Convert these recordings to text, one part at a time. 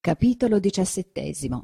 Capitolo 17.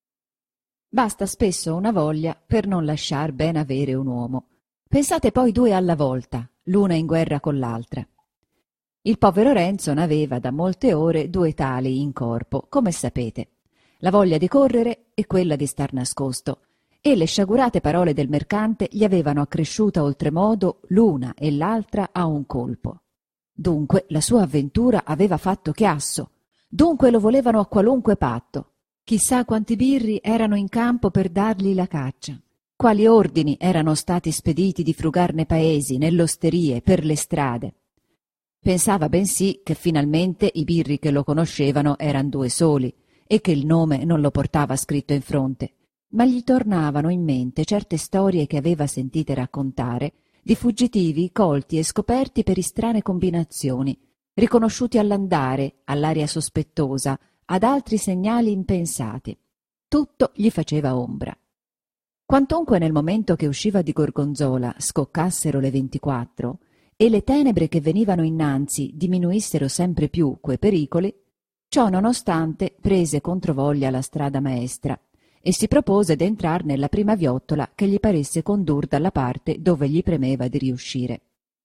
Basta spesso una voglia per non lasciar ben avere un uomo. Pensate poi due alla volta, l'una in guerra con l'altra. Il povero Renzo n'aveva da molte ore due tali in corpo, come sapete, la voglia di correre e quella di star nascosto, e le sciagurate parole del mercante gli avevano accresciuta oltremodo l'una e l'altra a un colpo. Dunque la sua avventura aveva fatto chiasso, dunque lo volevano a qualunque patto. Chissà quanti birri erano in campo per dargli la caccia, quali ordini erano stati spediti di frugarne paesi, nell'osterie, per le strade. Pensava bensì che finalmente i birri che lo conoscevano eran due soli e che il nome non lo portava scritto in fronte, ma gli tornavano in mente certe storie che aveva sentite raccontare di fuggitivi colti e scoperti per strane combinazioni, riconosciuti all'andare, all'aria sospettosa, ad altri segnali impensati. Tutto gli faceva ombra. Quantunque nel momento che usciva di Gorgonzola scoccassero le 24 e le tenebre che venivano innanzi diminuissero sempre più quei pericoli, ciò nonostante prese controvoglia la strada maestra e si propose d'entrar nella prima viottola che gli paresse condur dalla parte dove gli premeva di riuscire.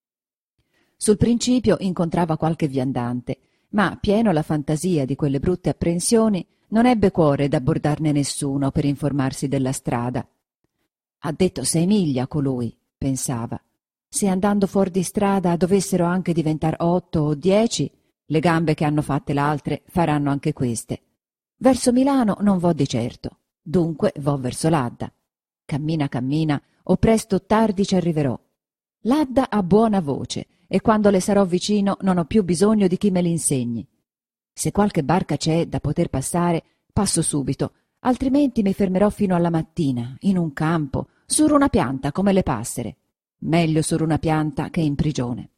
Sul principio incontrava qualche viandante, ma, pieno la fantasia di quelle brutte apprensioni, non ebbe cuore d'abbordarne nessuno per informarsi della strada. Ha detto 6 miglia colui, pensava. Se andando fuori di strada dovessero anche diventar 8 o 10, le gambe che hanno fatte l'altre faranno anche queste. Verso Milano non vo di certo, dunque vo verso l'Adda. Cammina, cammina, o presto o tardi ci arriverò. L'Adda ha buona voce, e quando le sarò vicino non ho più bisogno di chi me l'insegni. Se qualche barca c'è da poter passare, passo subito, altrimenti mi fermerò fino alla mattina, in un campo, su una pianta come le passere. Meglio su una pianta che in prigione.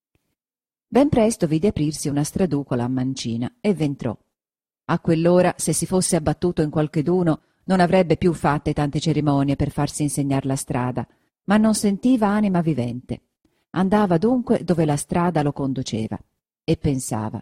Ben presto vide aprirsi una straducola a mancina e v'entrò. A quell'ora, se si fosse abbattuto in qualcheduno, non avrebbe più fatte tante cerimonie per farsi insegnar la strada, ma non sentiva anima vivente. Andava dunque dove la strada lo conduceva e pensava: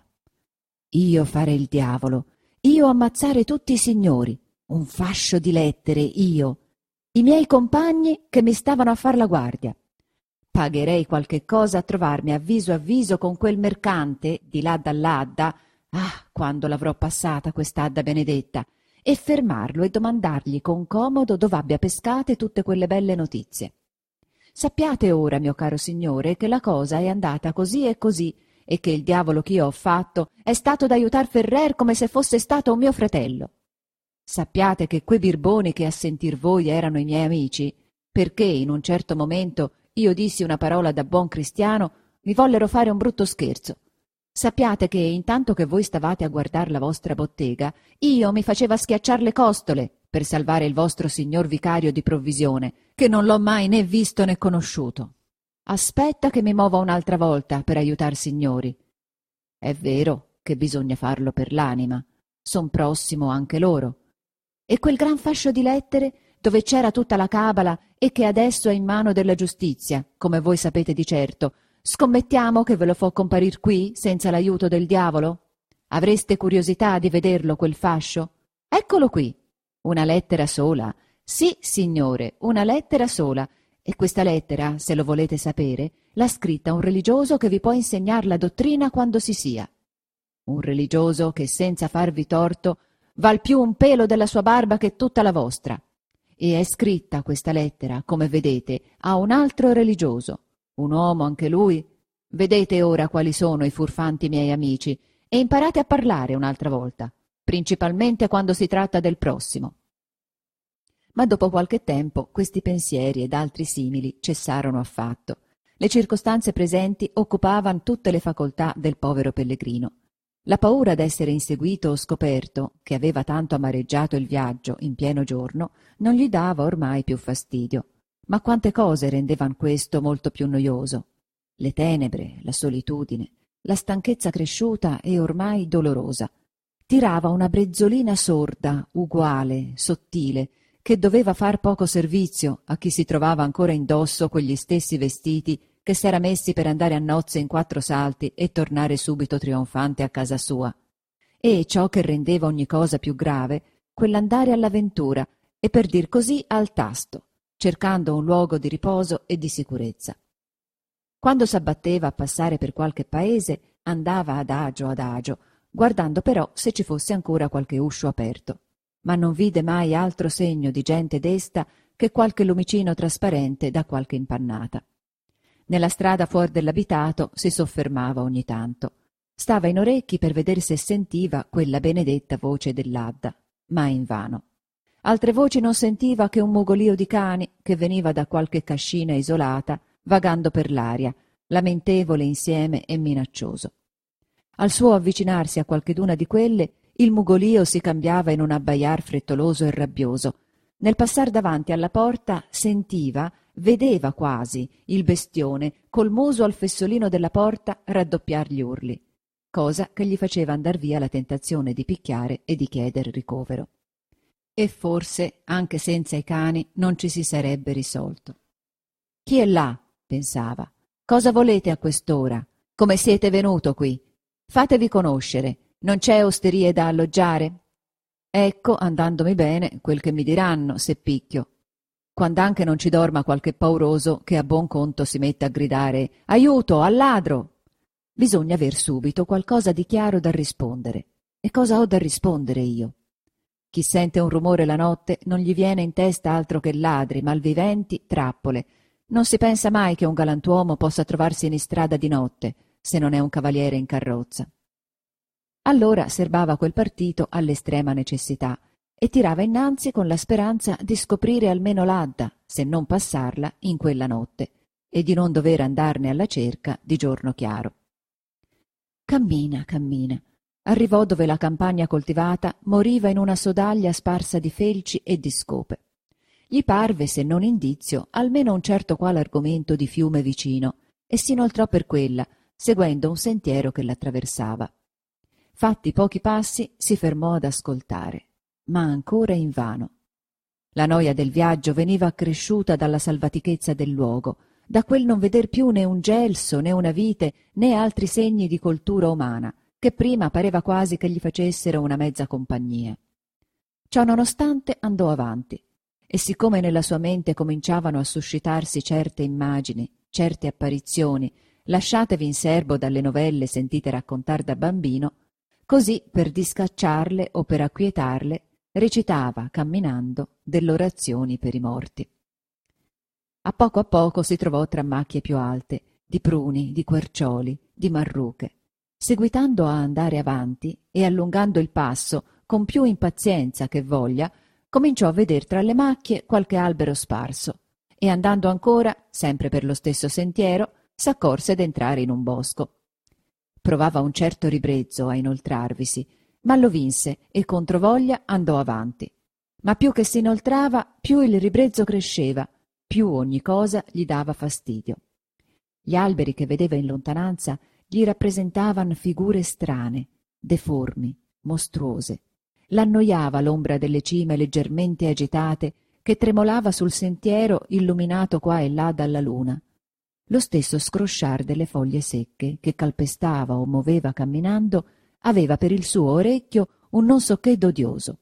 io fare il diavolo, io ammazzare tutti i signori, un fascio di lettere io, i miei compagni che mi stavano a far la guardia. Pagherei qualche cosa a trovarmi a viso con quel mercante di là dall'Adda, quando l'avrò passata quest'Adda benedetta, e fermarlo e domandargli con comodo dove abbia pescate tutte quelle belle notizie. Sappiate ora, mio caro signore, che la cosa è andata così e che il diavolo ch'io ho fatto è stato d'aiutar Ferrer come se fosse stato un mio fratello. Sappiate che quei birboni che a sentir voi erano i miei amici, perché in un certo momento io dissi una parola da buon cristiano, mi vollero fare un brutto scherzo. Sappiate che intanto che voi stavate a guardar la vostra bottega, io mi faceva schiacciar le costole per salvare il vostro signor vicario di provvisione, che non l'ho mai né visto né conosciuto. Aspetta che mi muova un'altra volta per aiutar signori. È vero che bisogna farlo per l'anima, son prossimo anche loro. E quel gran fascio di lettere dove c'era tutta la cabala e che adesso è in mano della giustizia, come voi sapete di certo, scommettiamo che ve lo fo comparir qui senza l'aiuto del diavolo? Avreste curiosità di vederlo quel fascio? Eccolo qui. Una lettera sola. Sì, signore, una lettera sola. E questa lettera, se lo volete sapere, l'ha scritta un religioso che vi può insegnar la dottrina quando si sia. Un religioso che, senza farvi torto, val più un pelo della sua barba che tutta la vostra. E è scritta questa lettera, come vedete, a un altro religioso, un uomo anche lui. Vedete ora quali sono i furfanti miei amici e imparate a parlare un'altra volta, principalmente quando si tratta del prossimo. Ma dopo qualche tempo questi pensieri ed altri simili cessarono affatto. Le circostanze presenti occupavan tutte le facoltà del povero pellegrino. La paura d'essere inseguito o scoperto, che aveva tanto amareggiato il viaggio in pieno giorno, non gli dava ormai più fastidio. Ma quante cose rendevan questo molto più noioso. Le tenebre, la solitudine, la stanchezza cresciuta e ormai dolorosa. Tirava una brezzolina sorda, uguale, sottile, che doveva far poco servizio a chi si trovava ancora indosso quegli stessi vestiti che s'era messi per andare a nozze in 4 salti e tornare subito trionfante a casa sua. e ciò che rendeva ogni cosa più grave, quell'andare all'avventura e per dir così al tasto, cercando un luogo di riposo e di sicurezza. Quando s'abbatteva a passare per qualche paese, andava adagio, guardando però se ci fosse ancora qualche uscio aperto, ma non vide mai altro segno di gente desta che qualche lumicino trasparente da qualche impannata. Nella strada fuor dell'abitato si soffermava ogni tanto. Stava in orecchi per vedere se sentiva quella benedetta voce dell'Adda, ma invano. Altre voci non sentiva che un mugolio di cani che veniva da qualche cascina isolata, vagando per l'aria, lamentevole insieme e minaccioso. Al suo avvicinarsi a qualcheduna di quelle, il mugolio si cambiava in un abbaiar frettoloso e rabbioso. Nel passar davanti alla porta sentiva, vedeva quasi, il bestione, col muso al fessolino della porta, raddoppiar gli urli, cosa che gli faceva andar via la tentazione di picchiare e di chieder ricovero. E forse, anche senza i cani, non ci si sarebbe risolto. «Chi è là?» pensava. «Cosa volete a quest'ora? Come siete venuto qui? Fatevi conoscere. Non c'è osterie da alloggiare?» «Ecco, andandomi bene, quel che mi diranno, se picchio. Quand'anche non ci dorma qualche pauroso che a buon conto si mette a gridare «Aiuto, al ladro!» Bisogna aver subito qualcosa di chiaro da rispondere. E cosa ho da rispondere io? Chi sente un rumore la notte non gli viene in testa altro che ladri, malviventi, trappole. Non si pensa mai che un galantuomo possa trovarsi in istrada di notte, se non è un cavaliere in carrozza. Allora serbava quel partito all'estrema necessità e tirava innanzi con la speranza di scoprire almeno l'Adda, se non passarla, in quella notte, e di non dover andarne alla cerca di giorno chiaro. Cammina. Arrivò dove la campagna coltivata moriva in una sodaglia sparsa di felci e di scope. Gli parve, se non indizio, almeno un certo qual argomento di fiume vicino, e si inoltrò per quella, seguendo un sentiero che l'attraversava. Fatti pochi passi, si fermò ad ascoltare, ma ancora invano. La noia del viaggio veniva accresciuta dalla salvatichezza del luogo, da quel non veder più né un gelso, né una vite, né altri segni di coltura umana, che prima pareva quasi che gli facessero una mezza compagnia. Ciò nonostante andò avanti, e siccome nella sua mente cominciavano a suscitarsi certe immagini, certe apparizioni, lasciatevi in serbo dalle novelle sentite raccontar da bambino, così per discacciarle o per acquietarle recitava, camminando, delle orazioni per i morti. A poco si trovò tra macchie più alte, di pruni, di quercioli, di marruche. Seguitando a andare avanti e allungando il passo con più impazienza che voglia, cominciò a veder tra le macchie qualche albero sparso e andando ancora, sempre per lo stesso sentiero, s'accorse d'entrare in un bosco. Provava un certo ribrezzo a inoltrarvisi, ma lo vinse e controvoglia andò avanti. Ma più che si inoltrava, più il ribrezzo cresceva, più ogni cosa gli dava fastidio. Gli alberi che vedeva in lontananza gli rappresentavan figure strane, deformi, mostruose. L'annoiava l'ombra delle cime leggermente agitate che tremolava sul sentiero illuminato qua e là dalla luna. Lo stesso scrosciar delle foglie secche che calpestava o moveva camminando aveva per il suo orecchio un non so che d'odioso.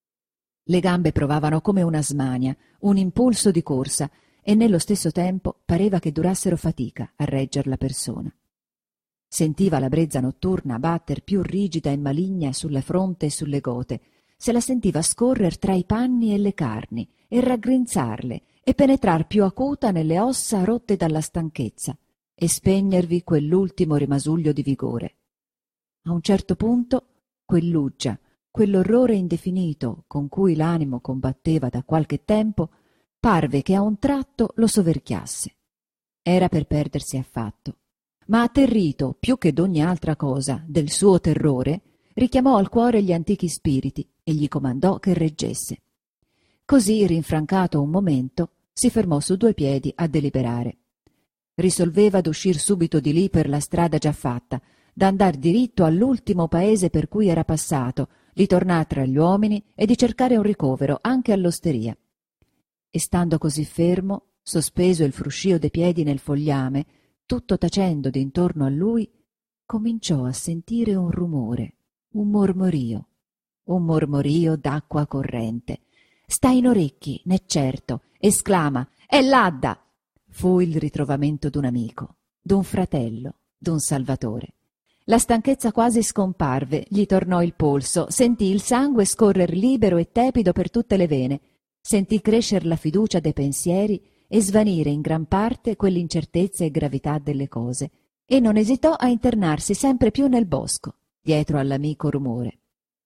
Le gambe provavano come una smania, un impulso di corsa, e nello stesso tempo pareva che durassero fatica a regger la persona. Sentiva la brezza notturna batter più rigida e maligna sulla fronte e sulle gote, se la sentiva scorrer tra i panni e le carni e raggrinzarle e penetrar più acuta nelle ossa rotte dalla stanchezza e spegnervi quell'ultimo rimasuglio di vigore. A un certo punto quell'uggia, quell'orrore indefinito con cui l'animo combatteva da qualche tempo, parve che a un tratto lo soverchiasse. Era per perdersi affatto, ma atterrito più che d'ogni altra cosa del suo terrore, richiamò al cuore gli antichi spiriti e gli comandò che reggesse. Così, rinfrancato un momento, si fermò su due piedi a deliberare. Risolveva d'uscir subito di lì per la strada già fatta, d'andar diritto all'ultimo paese per cui era passato, di tornar tra gli uomini e di cercare un ricovero anche all'osteria. E stando così fermo, sospeso il fruscio dei piedi nel fogliame, tutto tacendo d'intorno a lui, cominciò a sentire un rumore, un mormorio d'acqua corrente. Sta in orecchi, n'è certo. Esclama: «È l'Adda!» Fu il ritrovamento d'un amico, d'un fratello, d'un salvatore. La stanchezza quasi scomparve, gli tornò il polso, sentì il sangue scorrer libero e tepido per tutte le vene, sentì crescer la fiducia dei pensieri e svanire in gran parte quell'incertezza e gravità delle cose, e non esitò a internarsi sempre più nel bosco, dietro all'amico rumore.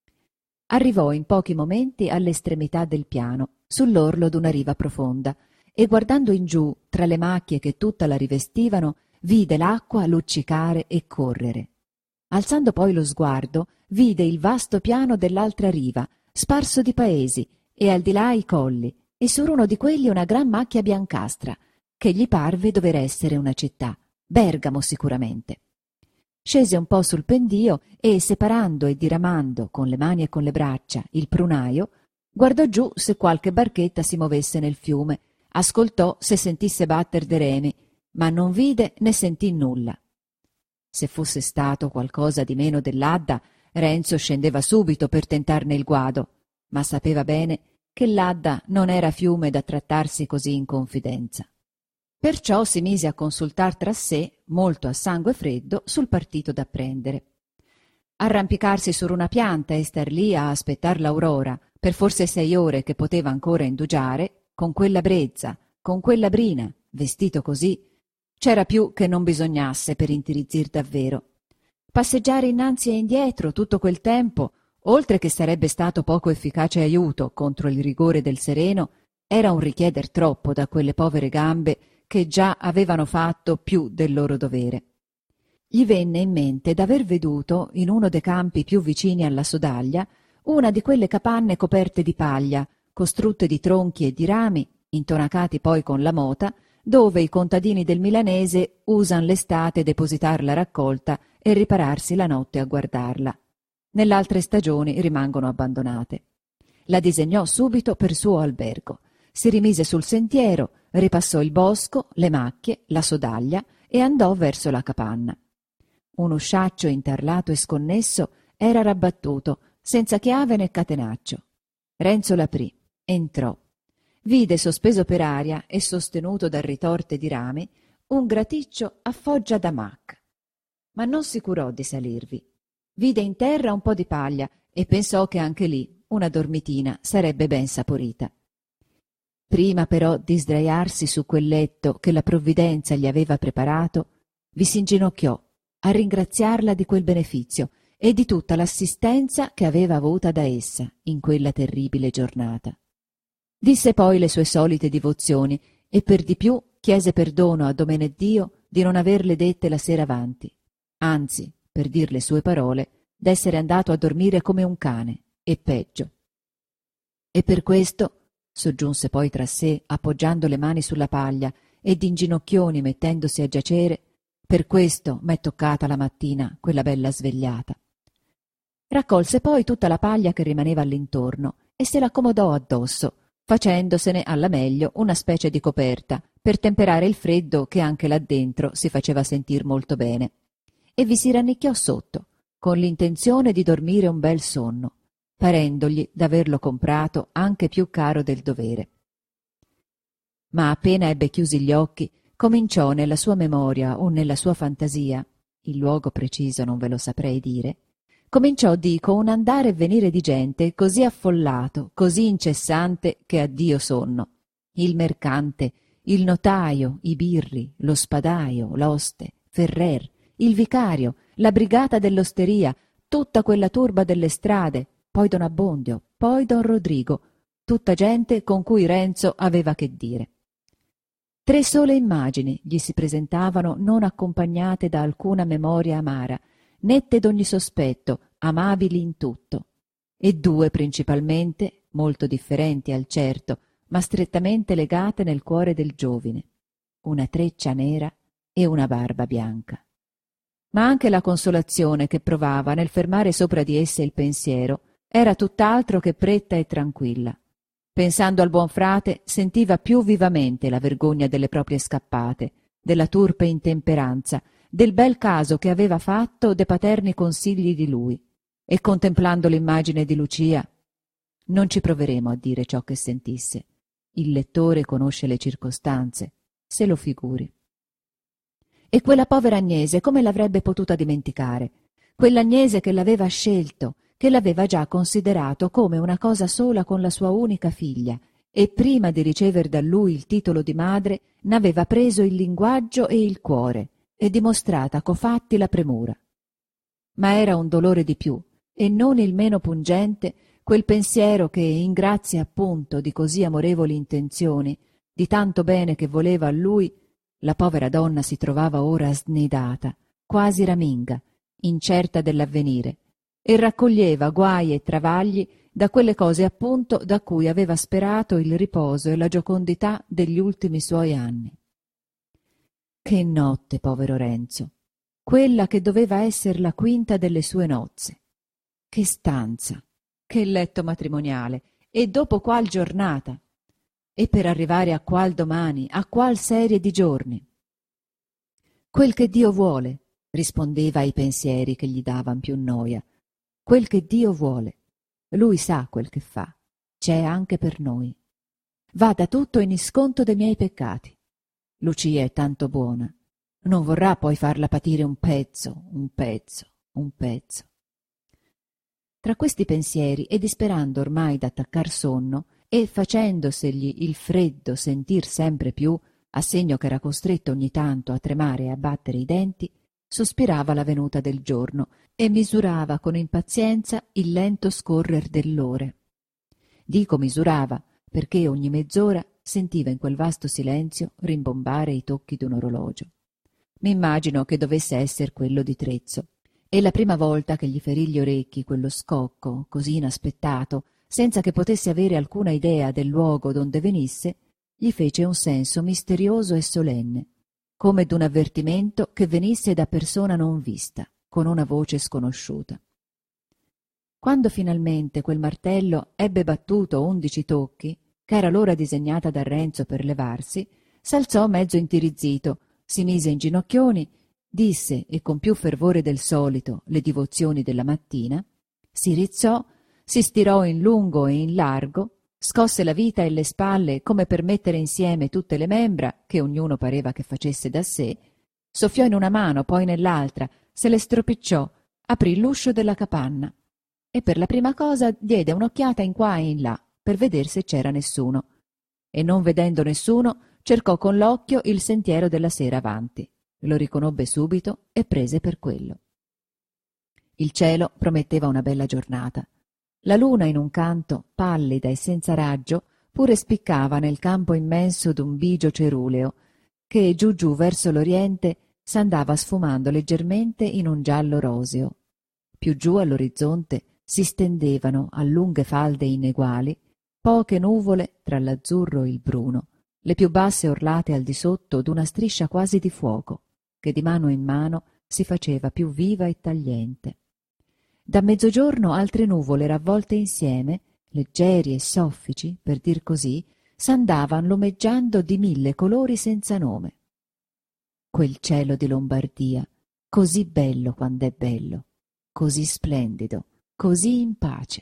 Arrivò in pochi momenti all'estremità del piano, sull'orlo d'una riva profonda, e guardando in giù, tra le macchie che tutta la rivestivano, vide l'acqua luccicare e correre. Alzando poi lo sguardo, vide il vasto piano dell'altra riva, sparso di paesi, e al di là i colli, e su uno di quelli una gran macchia biancastra, che gli parve dover essere una città, Bergamo sicuramente. Scese un po' sul pendio e, separando e diramando con le mani e con le braccia il prunaio, guardò giù se qualche barchetta si movesse nel fiume, ascoltò se sentisse batter de remi, ma non vide né sentì nulla. Se fosse stato qualcosa di meno dell'Adda, Renzo scendeva subito per tentarne il guado, ma sapeva bene che l'Adda non era fiume da trattarsi così in confidenza. Perciò si mise a consultar tra sé, molto a sangue freddo, sul partito da prendere. Arrampicarsi su una pianta e star lì a aspettar l'aurora, per forse 6 ore che poteva ancora indugiare, con quella brezza, con quella brina, vestito così, c'era più che non bisognasse per intirizzir davvero. Passeggiare innanzi e indietro tutto quel tempo, oltre che sarebbe stato poco efficace aiuto contro il rigore del sereno, era un richieder troppo da quelle povere gambe che già avevano fatto più del loro dovere. Gli venne in mente d'aver veduto, in uno dei campi più vicini alla Sodaglia, una di quelle capanne coperte di paglia, costrutte di tronchi e di rami, intonacati poi con la mota, dove i contadini del Milanese usan l'estate depositar la raccolta e ripararsi la notte a guardarla. Nell'altre stagioni rimangono abbandonate. La disegnò subito per suo albergo. Si rimise sul sentiero, ripassò il bosco, le macchie, la Sodaglia e andò verso la capanna. Un usciaccio intarlato e sconnesso era rabbattuto, senza chiave né catenaccio. Renzo l'aprì, entrò. Vide sospeso per aria e sostenuto da ritorte di rami un graticcio a foggia da mac. Ma non si curò di salirvi. Vide in terra un po' di paglia e pensò che anche lì una dormitina sarebbe ben saporita. Prima però di sdraiarsi su quel letto che la provvidenza gli aveva preparato, vi s'inginocchiò a ringraziarla di quel benefizio e di tutta l'assistenza che aveva avuta da essa in quella terribile giornata. Disse poi le sue solite divozioni e per di più chiese perdono a Domeneddio di non averle dette la sera avanti, anzi, per dir le sue parole, d'essere andato a dormire come un cane, e peggio. E per questo, soggiunse poi tra sé, appoggiando le mani sulla paglia e d'inginocchioni mettendosi a giacere, per questo m'è toccata la mattina quella bella svegliata. Raccolse poi tutta la paglia che rimaneva all'intorno e se l'accomodò addosso, facendosene alla meglio una specie di coperta per temperare il freddo che anche là dentro si faceva sentir molto bene, e vi si rannicchiò sotto, con l'intenzione di dormire un bel sonno, parendogli d'averlo comprato anche più caro del dovere. Ma appena ebbe chiusi gli occhi, cominciò nella sua memoria o nella sua fantasia, il luogo preciso non ve lo saprei dire, cominciò, dico, un andare e venire di gente così affollato, così incessante, che addio sonno. Il mercante, il notaio, i birri, lo spadaio, l'oste, Ferrer, il vicario, la brigata dell'osteria, tutta quella turba delle strade, poi don Abbondio, poi don Rodrigo, tutta gente con cui Renzo aveva che dire. 3 sole immagini gli si presentavano non accompagnate da alcuna memoria amara, nette d'ogni sospetto, amabili in tutto, e 2 principalmente, molto differenti al certo, ma strettamente legate nel cuore del giovine, una treccia nera e una barba bianca. Ma anche la consolazione che provava nel fermare sopra di esse il pensiero era tutt'altro che pretta e tranquilla. Pensando al buon frate, sentiva più vivamente la vergogna delle proprie scappate, della turpe intemperanza, del bel caso che aveva fatto de paterni consigli di lui. e contemplando l'immagine di Lucia. Non ci proveremo a dire ciò che sentisse. Il lettore conosce le circostanze, se lo figuri. E quella povera Agnese come l'avrebbe potuta dimenticare? Quell'Agnese che l'aveva scelto, che l'aveva già considerato come una cosa sola con la sua unica figlia, e prima di ricever da lui il titolo di madre n'aveva preso il linguaggio e il cuore, e dimostrata co fatti la premura. Ma era un dolore di più, e non il meno pungente, quel pensiero che, in grazia appunto di così amorevoli intenzioni, di tanto bene che voleva a lui, la povera donna si trovava ora snidata, quasi raminga, incerta dell'avvenire, e raccoglieva guai e travagli da quelle cose appunto da cui aveva sperato il riposo e la giocondità degli ultimi suoi anni. Che notte, povero Renzo! Quella che doveva esser la quinta delle sue nozze. Che stanza! Che letto matrimoniale! E dopo qual giornata! E per arrivare a qual domani, a qual serie di giorni? Quel che Dio vuole, rispondeva ai pensieri che gli davan più noia. Quel che Dio vuole. Lui sa quel che fa. C'è anche per noi. Vada tutto in isconto dei miei peccati. Lucia è tanto buona. Non vorrà poi farla patire un pezzo, un pezzo, un pezzo. Tra questi pensieri, e disperando ormai d'attaccar sonno, e facendosegli il freddo sentir sempre più, a segno ch'era costretto ogni tanto a tremare e a battere i denti, sospirava la venuta del giorno e misurava con impazienza il lento scorrer dell'ore. Dico misurava, perché ogni mezz'ora sentiva in quel vasto silenzio rimbombare i tocchi d'un orologio. M'immagino che dovesse esser quello di Trezzo, e la prima volta che gli ferì gli orecchi quello scocco così inaspettato, senza che potesse avere alcuna idea del luogo donde venisse, gli fece un senso misterioso e solenne, come d'un avvertimento che venisse da persona non vista, con una voce sconosciuta. Quando finalmente quel martello ebbe battuto 11 tocchi, ch'era l'ora disegnata da Renzo per levarsi, s'alzò mezzo intirizzito, si mise in ginocchioni, disse, e con più fervore del solito, le divozioni della mattina, si rizzò, si stirò in lungo e in largo, scosse la vita e le spalle come per mettere insieme tutte le membra, che ognuno pareva che facesse da sé, soffiò in una mano, poi nell'altra, se le stropicciò, aprì l'uscio della capanna e per la prima cosa diede un'occhiata in qua e in là per veder se c'era nessuno, e non vedendo nessuno cercò con l'occhio il sentiero della sera avanti. Lo riconobbe subito e prese per quello. Il cielo prometteva una bella giornata. La luna in un canto, pallida e senza raggio, pure spiccava nel campo immenso d'un bigio ceruleo, che giù giù verso l'oriente s'andava sfumando leggermente in un giallo roseo. Più giù all'orizzonte si stendevano a lunghe falde ineguali poche nuvole tra l'azzurro e il bruno, le più basse orlate al di sotto d'una striscia quasi di fuoco, che di mano in mano si faceva più viva e tagliente. Da mezzogiorno altre nuvole ravvolte insieme, leggeri e soffici, per dir così, s'andavan lumeggiando di 1000 colori senza nome. Quel cielo di Lombardia, così bello quand'è bello, così splendido, così in pace.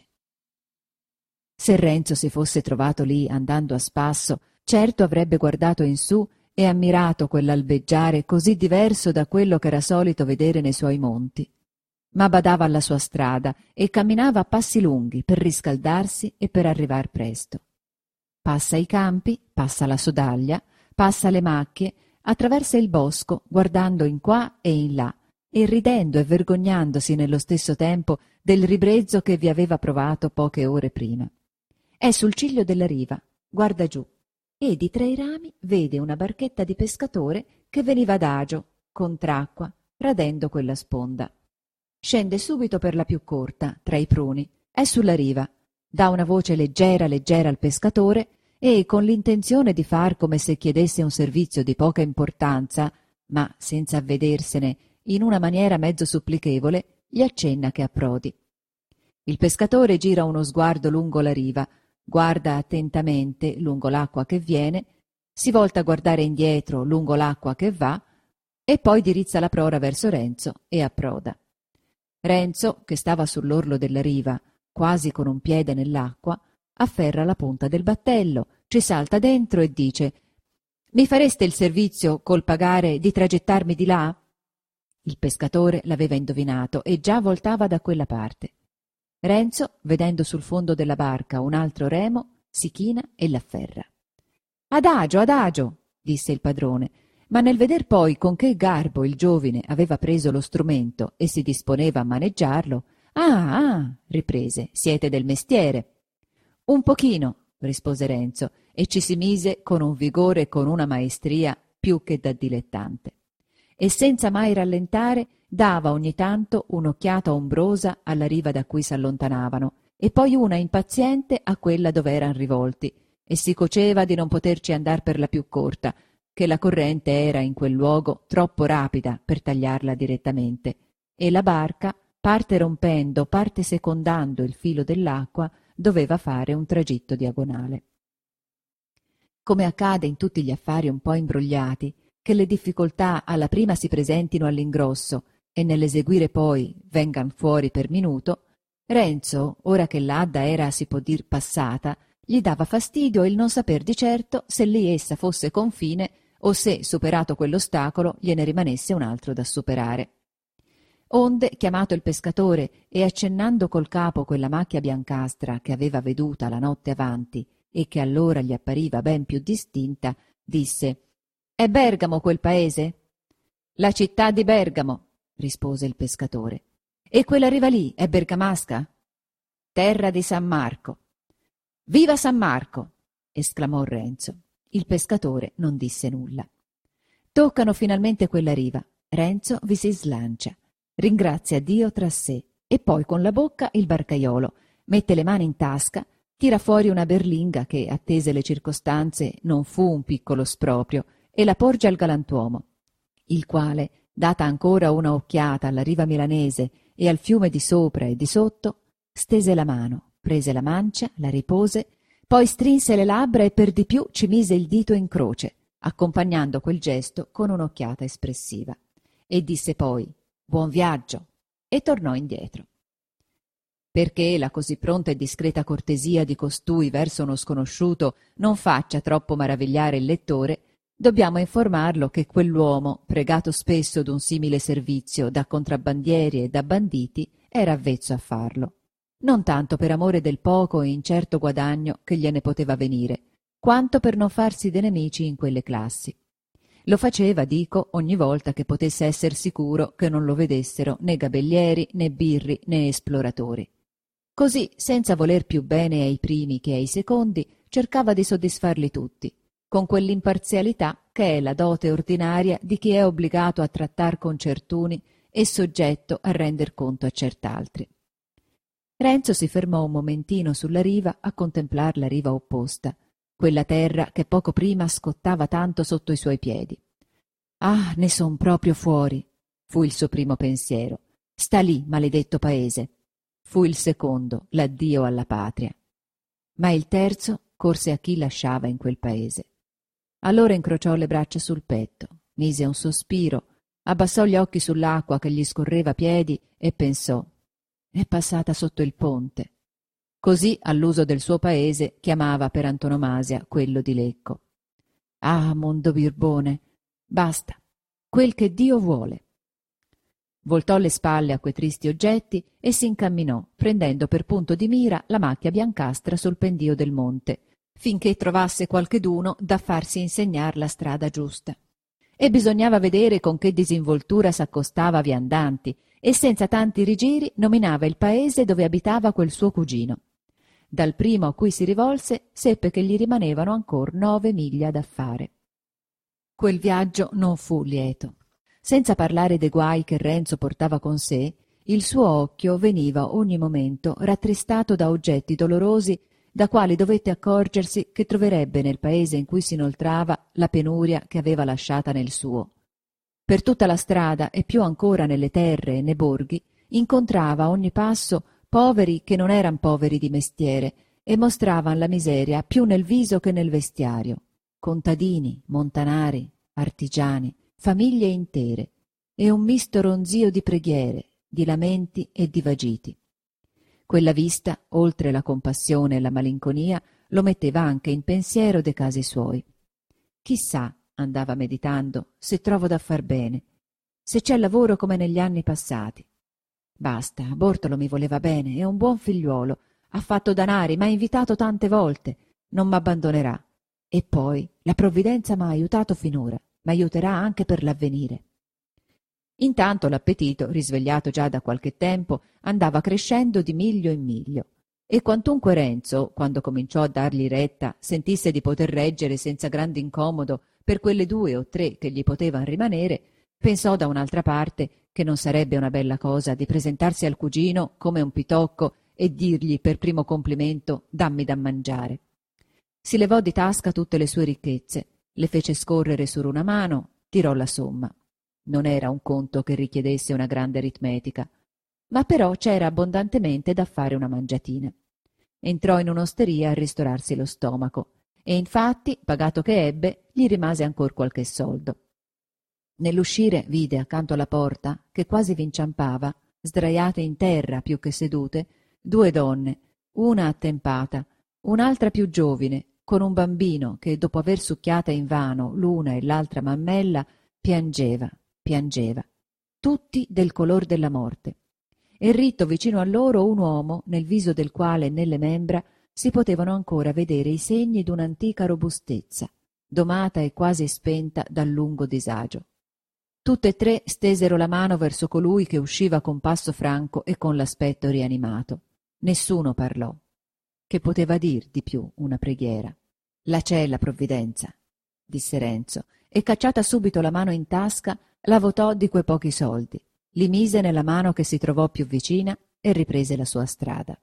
Se Renzo si fosse trovato lì andando a spasso, certo avrebbe guardato in su e ammirato quell'albeggiare così diverso da quello ch'era solito vedere nei suoi monti. Ma badava alla sua strada e camminava a passi lunghi per riscaldarsi e per arrivar presto. Passa i campi, passa la sodaglia, passa le macchie, attraversa il bosco, guardando in qua e in là, e ridendo e vergognandosi nello stesso tempo del ribrezzo che vi aveva provato poche ore prima. È sul ciglio della riva, guarda giù, e di tra i rami vede una barchetta di pescatore che veniva adagio, contracqua, radendo quella sponda. Scende subito per la più corta, tra i pruni, è sulla riva, dà una voce leggera leggera al pescatore e, con l'intenzione di far come se chiedesse un servizio di poca importanza, ma senza avvedersene, in una maniera mezzo supplichevole, gli accenna che approdi. Il pescatore gira uno sguardo lungo la riva, guarda attentamente lungo l'acqua che viene, si volta a guardare indietro lungo l'acqua che va, e poi dirizza la prora verso Renzo e approda. Renzo, che stava sull'orlo della riva, quasi con un piede nell'acqua, afferra la punta del battello, ci salta dentro e dice: «Mi fareste il servizio, col pagare, di tragettarmi di là?» Il pescatore l'aveva indovinato e già voltava da quella parte. Renzo, vedendo sul fondo della barca un altro remo, si china e l'afferra. Adagio, disse il padrone, ma nel veder poi con che garbo il giovine aveva preso lo strumento e si disponeva a maneggiarlo, riprese, siete del mestiere. Un pochino, rispose Renzo, e ci si mise con un vigore e con una maestria più che da dilettante. E senza mai rallentare dava ogni tanto un'occhiata ombrosa alla riva da cui s'allontanavano e poi una impaziente a quella dove eran rivolti, e si coceva di non poterci andar per la più corta, che la corrente era in quel luogo troppo rapida per tagliarla direttamente, e la barca, parte rompendo, parte secondando il filo dell'acqua, doveva fare un tragitto diagonale. Come accade in tutti gli affari un po' imbrogliati, che le difficoltà alla prima si presentino all'ingrosso e nell'eseguire poi vengan fuori per minuto, Renzo, ora che l'Adda era, si può dir, passata, gli dava fastidio il non saper di certo se lì essa fosse confine o se, superato quell'ostacolo, gliene rimanesse un altro da superare. Onde, chiamato il pescatore e accennando col capo quella macchia biancastra che aveva veduta la notte avanti e che allora gli appariva ben più distinta, disse: «È Bergamo quel paese?» «La città di Bergamo», rispose il pescatore. «E quella riva lì è bergamasca?» «Terra di San Marco». «Viva San Marco!» esclamò Renzo. Il pescatore non disse nulla. Toccano finalmente quella riva. Renzo vi si slancia, ringrazia Dio tra sé e poi con la bocca il barcaiolo, mette le mani in tasca, tira fuori una berlinga che, attese le circostanze, non fu un piccolo sproprio, e la porge al galantuomo, il quale, data ancora una occhiata alla riva milanese e al fiume di sopra e di sotto, stese la mano, prese la mancia, la ripose, poi strinse le labbra e per di più ci mise il dito in croce, accompagnando quel gesto con un'occhiata espressiva, e disse poi «Buon viaggio!» e tornò indietro. Perché la così pronta e discreta cortesia di costui verso uno sconosciuto non faccia troppo maravigliare il lettore, dobbiamo informarlo che quell'uomo, pregato spesso d'un simile servizio da contrabbandieri e da banditi, era avvezzo a farlo, non tanto per amore del poco e incerto guadagno che gliene poteva venire, quanto per non farsi de nemici in quelle classi. Lo faceva, dico, ogni volta che potesse esser sicuro che non lo vedessero né gabellieri, né birri, né esploratori. Così, senza voler più bene ai primi che ai secondi, cercava di soddisfarli tutti, con quell'imparzialità che è la dote ordinaria di chi è obbligato a trattar con certuni e soggetto a render conto a cert'altri. Renzo si fermò un momentino sulla riva a contemplar la riva opposta, quella terra che poco prima scottava tanto sotto i suoi piedi. «Ah, ne son proprio fuori», fu il suo primo pensiero. «Sta lì, maledetto paese». Fu il secondo, l'addio alla patria. Ma il terzo corse a chi lasciava in quel paese. Allora incrociò le braccia sul petto, mise un sospiro, abbassò gli occhi sull'acqua che gli scorreva a piedi e pensò: «È passata sotto il ponte». Così, all'uso del suo paese, chiamava per antonomasia quello di Lecco. «Ah, mondo birbone, basta, quel che Dio vuole». Voltò le spalle a quei tristi oggetti e si incamminò, prendendo per punto di mira la macchia biancastra sul pendio del monte, finché trovasse qualcheduno da farsi insegnar la strada giusta. E bisognava vedere con che disinvoltura s'accostava viandanti, e senza tanti rigiri nominava il paese dove abitava quel suo cugino. Dal primo a cui si rivolse seppe che gli rimanevano ancor 9 miglia da fare. Quel viaggio non fu lieto. Senza parlare dei guai che Renzo portava con sé, il suo occhio veniva ogni momento rattristato da oggetti dolorosi da quali dovette accorgersi che troverebbe nel paese in cui si inoltrava la penuria che aveva lasciata nel suo. Per tutta la strada e più ancora nelle terre e nei borghi incontrava a ogni passo poveri che non eran poveri di mestiere e mostravan la miseria più nel viso che nel vestiario, contadini, montanari, artigiani, famiglie intere, e un misto ronzio di preghiere, di lamenti e di vagiti. Quella vista, oltre la compassione e la malinconia, lo metteva anche in pensiero dei casi suoi. Chissà, andava meditando, se trovo da far bene, se c'è lavoro come negli anni passati. Basta, Bortolo mi voleva bene, è un buon figliuolo, ha fatto danari, m'ha invitato tante volte, non m'abbandonerà. E poi la provvidenza m'ha aiutato finora, m'aiuterà anche per l'avvenire. Intanto l'appetito, risvegliato già da qualche tempo, andava crescendo di miglio in miglio, e quantunque Renzo, quando cominciò a dargli retta, sentisse di poter reggere senza grande incomodo per quelle 2 o 3 che gli potevan rimanere, pensò da un'altra parte che non sarebbe una bella cosa di presentarsi al cugino come un pitocco e dirgli per primo complimento «dammi da mangiare». Si levò di tasca tutte le sue ricchezze, le fece scorrere su una mano, tirò la somma. Non era un conto che richiedesse una grande aritmetica, ma però c'era abbondantemente da fare una mangiatina. Entrò in un'osteria a ristorarsi lo stomaco e infatti, pagato che ebbe, gli rimase ancor qualche soldo. Nell'uscire vide accanto alla porta, che quasi v'inciampava, sdraiate in terra più che sedute, 2 donne, una attempata, un'altra più giovine, con un bambino che, dopo aver succhiata invano l'una e l'altra mammella, piangeva, tutti del color della morte, e ritto vicino a loro un uomo nel viso del quale e nelle membra si potevano ancora vedere i segni d'un'antica robustezza, domata e quasi spenta dal lungo disagio. Tutte e 3 stesero la mano verso colui che usciva con passo franco e con l'aspetto rianimato. Nessuno parlò. Che poteva dir di più una preghiera? «La c'è la provvidenza», disse Renzo, e cacciata subito la mano in tasca, la votò di quei pochi soldi, li mise nella mano che si trovò più vicina e riprese la sua strada.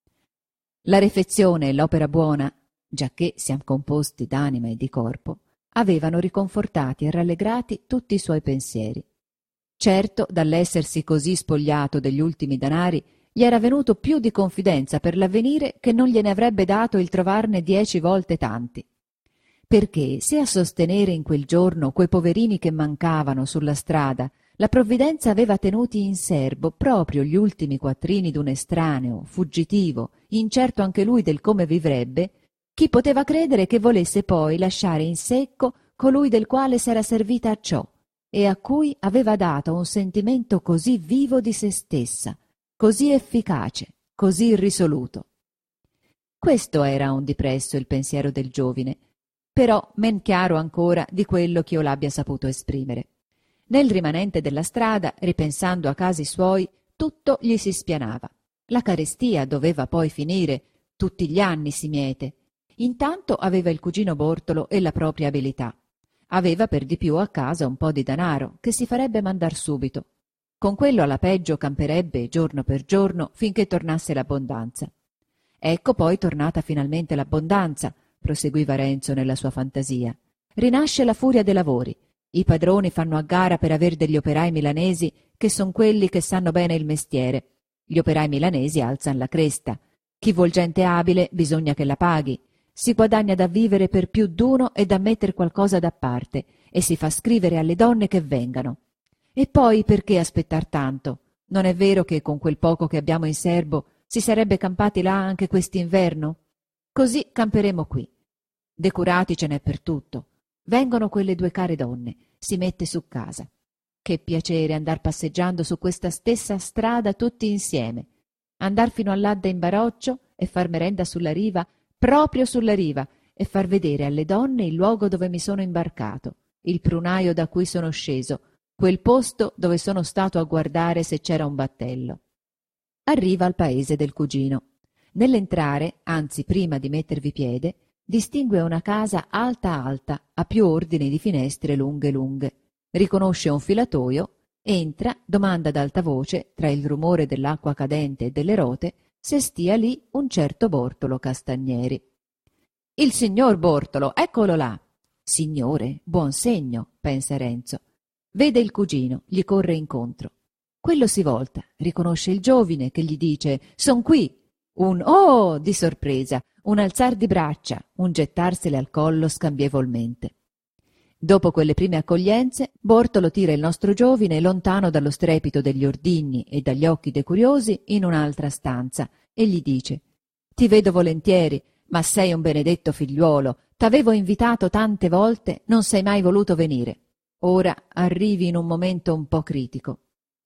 La refezione e l'opera buona, giacché siam composti d'anima e di corpo, avevano riconfortati e rallegrati tutti i suoi pensieri. Certo, dall'essersi così spogliato degli ultimi danari, gli era venuto più di confidenza per l'avvenire che non gliene avrebbe dato il trovarne 10 volte tanti. Perché se a sostenere in quel giorno quei poverini che mancavano sulla strada la provvidenza aveva tenuti in serbo proprio gli ultimi quattrini d'un estraneo, fuggitivo, incerto anche lui del come vivrebbe, chi poteva credere che volesse poi lasciare in secco colui del quale s'era servita a ciò e a cui aveva dato un sentimento così vivo di se stessa, così efficace, così risoluto? Questo era un di presso il pensiero del giovine, però men chiaro ancora di quello ch'io l'abbia saputo esprimere. Nel rimanente della strada, ripensando a casi suoi, tutto gli si spianava. La carestia doveva poi finire, tutti gli anni si miete. Intanto aveva il cugino Bortolo e la propria abilità. Aveva per di più a casa un po' di danaro, che si farebbe mandar subito. Con quello alla peggio camperebbe giorno per giorno finché tornasse l'abbondanza. Ecco poi tornata finalmente l'abbondanza, proseguiva Renzo nella sua fantasia. Rinasce la furia dei lavori. I padroni fanno a gara per aver degli operai milanesi che son quelli che sanno bene il mestiere. Gli operai milanesi alzan la cresta. Chi vuol gente abile bisogna che la paghi. Si guadagna da vivere per più d'uno e da metter qualcosa da parte e si fa scrivere alle donne che vengano. E poi perché aspettar tanto? Non è vero che con quel poco che abbiamo in serbo si sarebbe campati là anche quest'inverno? Così camperemo qui. Decurati ce n'è per tutto. Vengono quelle 2 care donne, si mette su casa. Che piacere andar passeggiando su questa stessa strada tutti insieme, andar fino all'Adda in baroccio e far merenda sulla riva, proprio sulla riva, e far vedere alle donne il luogo dove mi sono imbarcato, il prunaio da cui sono sceso, quel posto dove sono stato a guardare se c'era un battello. Arriva al paese del cugino. Nell'entrare, anzi prima di mettervi piede, distingue una casa alta alta, a più ordini di finestre lunghe lunghe. Riconosce un filatoio, entra, domanda ad alta voce, tra il rumore dell'acqua cadente e delle rote, se stia lì un certo Bortolo Castagneri. «Il signor Bortolo, eccolo là!» «Signore, buon segno», pensa Renzo. Vede il cugino, gli corre incontro. Quello si volta, riconosce il giovine che gli dice «Son qui!» Un «Oh!» di sorpresa, un alzar di braccia, un gettarsele al collo scambievolmente. Dopo quelle prime accoglienze, Bortolo tira il nostro giovine lontano dallo strepito degli ordigni e dagli occhi dei curiosi in un'altra stanza e gli dice: «Ti vedo volentieri, ma sei un benedetto figliuolo. T'avevo invitato tante volte, non sei mai voluto venire. Ora arrivi in un momento un po' critico».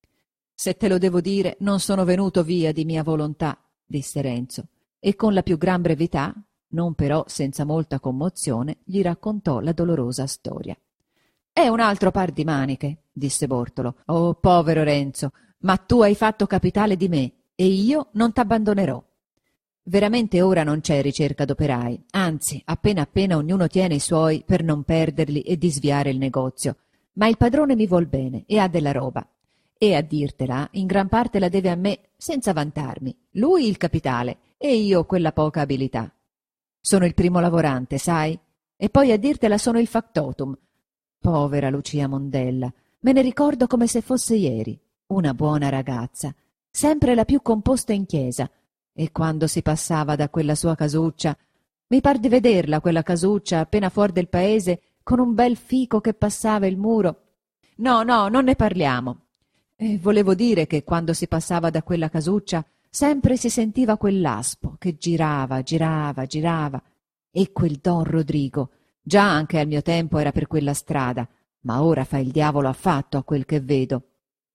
«Se te lo devo dire, non sono venuto via di mia volontà», disse Renzo, e con la più gran brevità, non però senza molta commozione, gli raccontò la dolorosa storia. «È un altro par di maniche», disse Bortolo. «Oh, povero Renzo, ma tu hai fatto capitale di me e io non t'abbandonerò. Veramente ora non c'è ricerca d'operai, anzi, appena appena ognuno tiene i suoi per non perderli e disviare il negozio. Ma il padrone mi vuol bene e ha della roba. E a dirtela, in gran parte la deve a me, senza vantarmi. Lui il capitale e io quella poca abilità. Sono il primo lavorante, sai? E poi a dirtela sono il factotum. Povera Lucia Mondella, me ne ricordo come se fosse ieri. Una buona ragazza, sempre la più composta in chiesa. E quando si passava da quella sua casuccia, mi par di vederla quella casuccia appena fuor del paese con un bel fico che passava il muro. No, no, non ne parliamo. E volevo dire che quando si passava da quella casuccia sempre si sentiva quell'aspo che girava, girava, girava. E quel Don Rodrigo, già anche al mio tempo era per quella strada, ma ora fa il diavolo affatto a quel che vedo.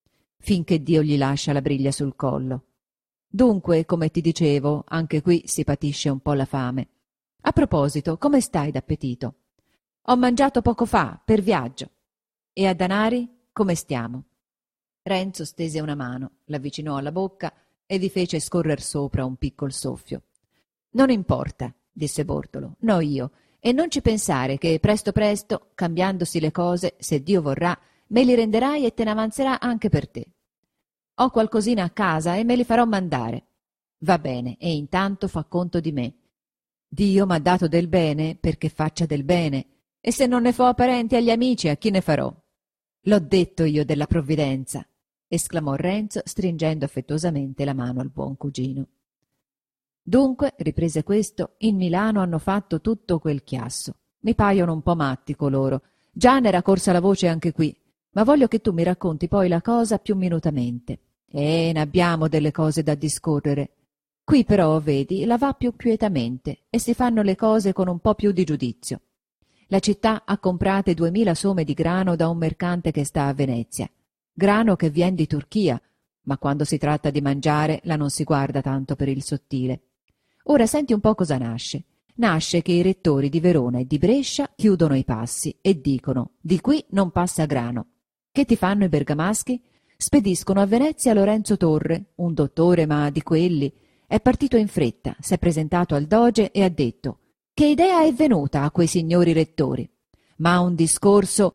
Finché Dio gli lascia la briglia sul collo. Dunque, come ti dicevo, anche qui si patisce un po' la fame. A proposito, come stai d'appetito? Ho mangiato poco fa, per viaggio. E a danari, come stiamo? Renzo stese una mano, l'avvicinò alla bocca e vi fece scorrer sopra un piccol soffio. Non importa, disse Bortolo, no io, e non ci pensare che presto presto, cambiandosi le cose, se Dio vorrà, me li renderai e te ne avanzerà anche per te. Ho qualcosina a casa e me li farò mandare. Va bene, e intanto fa conto di me. Dio m'ha dato del bene perché faccia del bene, e se non ne fo a parenti e agli amici, a chi ne farò? L'ho detto io della provvidenza, esclamò Renzo, stringendo affettuosamente la mano al buon cugino. Dunque, riprese questo, in Milano hanno fatto tutto quel chiasso. Mi paiono un po' matti coloro. Già n'era corsa la voce anche qui, ma voglio che tu mi racconti poi la cosa più minutamente. Ne abbiamo delle cose da discorrere. Qui però, vedi, la va più quietamente e si fanno le cose con un po' più di giudizio. La città ha comprate 2000 somme di grano da un mercante che sta a Venezia. Grano che vien di Turchia, ma quando si tratta di mangiare la non si guarda tanto per il sottile. Ora senti un po' cosa nasce. Nasce che i rettori di Verona e di Brescia chiudono i passi e dicono: di qui non passa grano. Che ti fanno i bergamaschi? Spediscono a Venezia Lorenzo Torre, un dottore ma di quelli. È partito in fretta, s'è presentato al doge e ha detto: che idea è venuta a quei signori rettori? Ma un discorso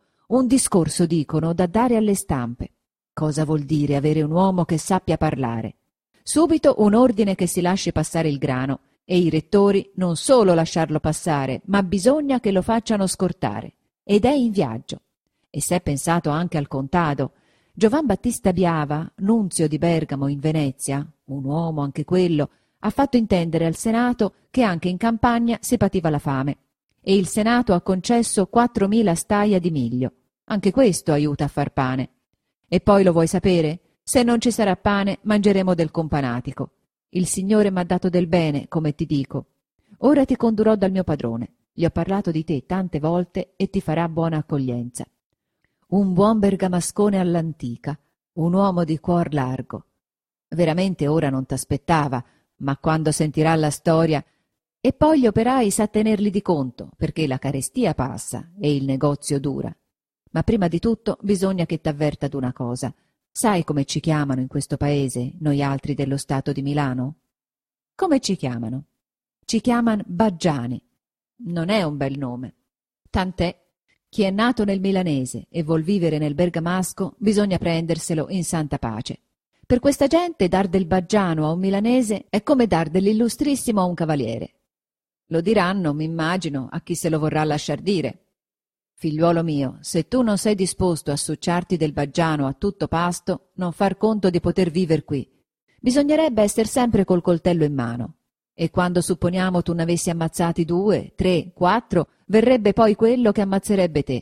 dicono, da dare alle stampe. Cosa vuol dire avere un uomo che sappia parlare? Subito un ordine che si lasci passare il grano, e i rettori non solo lasciarlo passare, ma bisogna che lo facciano scortare. Ed è in viaggio. E s'è pensato anche al contado. Giovan Battista Biava, nunzio di Bergamo in Venezia, un uomo anche quello, ha fatto intendere al Senato che anche in campagna si pativa la fame, e il Senato ha concesso 4000 staia di miglio. Anche questo aiuta a far pane. E poi lo vuoi sapere? Se non ci sarà pane, mangeremo del companatico. Il Signore m'ha dato del bene, come ti dico. Ora ti condurrò dal mio padrone. Gli ho parlato di te tante volte e ti farà buona accoglienza. Un buon bergamascone all'antica, un uomo di cuor largo. Veramente ora non t'aspettava, ma quando sentirà la storia... E poi gli operai sa tenerli di conto, perché la carestia passa e il negozio dura. Ma prima di tutto bisogna che t'avverta d'una cosa. Sai come ci chiamano in questo paese, noi altri dello Stato di Milano? Come ci chiamano? Ci chiaman Baggiani. Non è un bel nome. Tant'è. Chi è nato nel milanese e vuol vivere nel bergamasco bisogna prenderselo in santa pace. Per questa gente dar del baggiano a un milanese è come dar dell'illustrissimo a un cavaliere. Lo diranno, m'immagino, a chi se lo vorrà lasciar dire. Figliuolo mio, se tu non sei disposto a succiarti del baggiano a tutto pasto, non far conto di poter viver qui. Bisognerebbe esser sempre col coltello in mano. E quando supponiamo tu n'avessi ammazzati 2, 3, 4, verrebbe poi quello che ammazzerebbe te.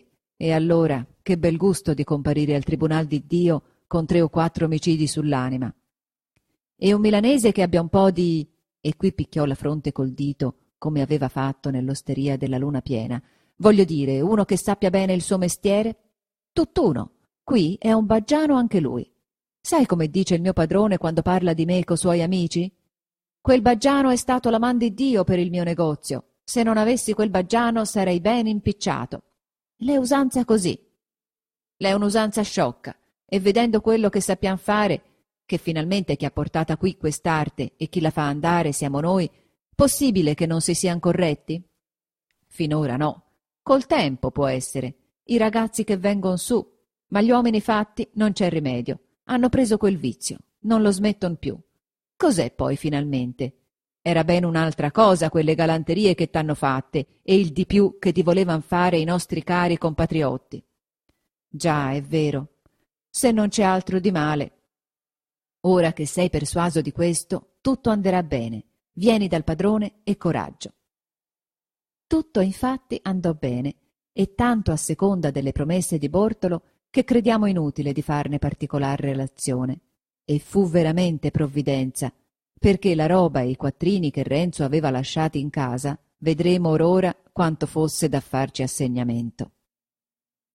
E allora che bel gusto di comparire al tribunal di Dio con 3 o 4 omicidi sull'anima. E un milanese che abbia un po' di... E qui picchiò la fronte col dito, come aveva fatto nell'osteria della Luna Piena. Voglio dire, uno che sappia bene il suo mestiere? Tutt'uno. Qui è un baggiano anche lui. Sai come dice il mio padrone quando parla di me co' suoi amici? Quel baggiano è stato la man di Dio per il mio negozio. Se non avessi quel baggiano sarei ben impicciato. Le usanza così. L'è un'usanza sciocca, e vedendo quello che sappiam fare, che finalmente chi ha portata qui quest'arte e chi la fa andare siamo noi, possibile che non si sian corretti? Finora no. Col tempo può essere. I ragazzi che vengon su, ma gli uomini fatti non c'è rimedio. Hanno preso quel vizio, non lo smetton più. Cos'è poi finalmente? Era ben un'altra cosa quelle galanterie che t'hanno fatte e il di più che ti volevan fare i nostri cari compatriotti. Già, è vero. Se non c'è altro di male. Ora che sei persuaso di questo, tutto anderà bene. Vieni dal padrone e coraggio. Tutto infatti andò bene, e tanto a seconda delle promesse di Bortolo che crediamo inutile di farne particolar relazione. E fu veramente provvidenza, perché la roba e i quattrini che Renzo aveva lasciati in casa, vedremo or ora quanto fosse da farci assegnamento.